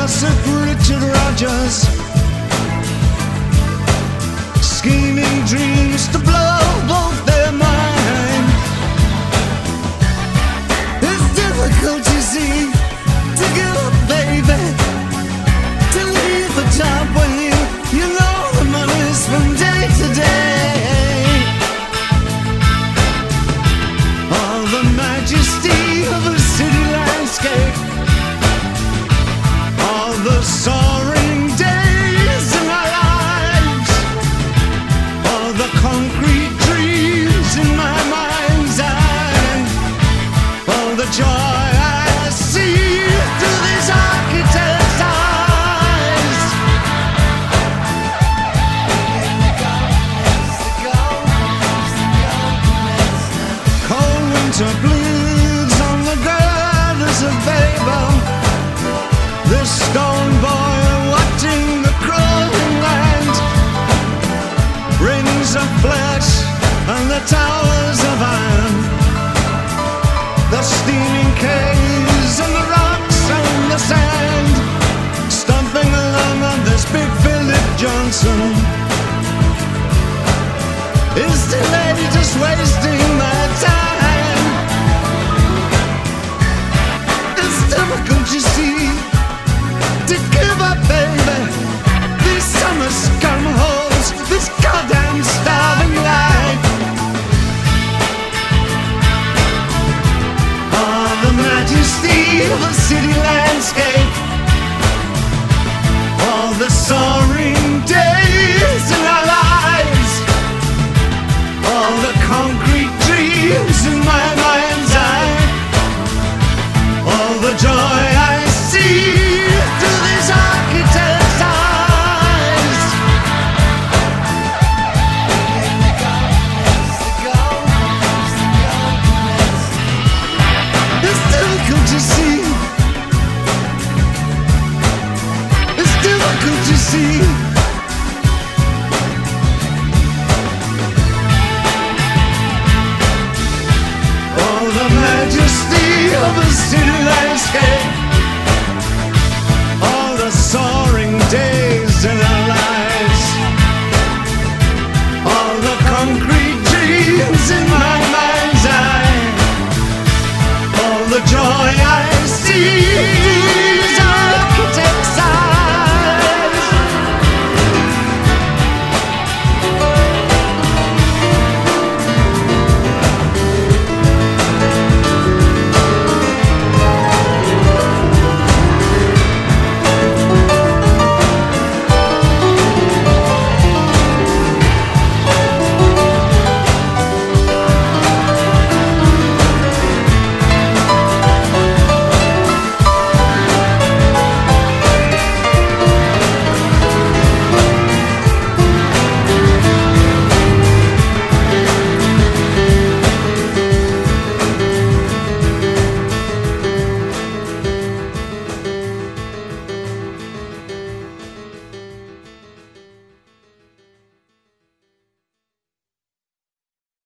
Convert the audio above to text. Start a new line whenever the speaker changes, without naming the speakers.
Joseph Richard Rogers, scheming dreams to blow both their mind. It's difficult, you see, to give up, baby, to leave a job when you know the money's from day to day. All the majesty of a city landscape, all the soaring days in our lives, all the concrete dreams in my mind's eye, all the joy I see through these architect's eyes. Cold winter blues on the girders of Babel, this stone boy watching the crawling land, rings of flesh and the towers of iron, the steaming caves and the rocks and the sand, stomping along on this big Philip Johnson. Is delay just wasting my time? It's difficult, you see, to give up, baby. These summer scum holes, this goddamn starving life. All the majesty of a city landscape, all the soaring days in our lives, all the concrete dreams in my mind's eye, all the joy I see through these architect's eyes. It's difficult to see. It's difficult to see.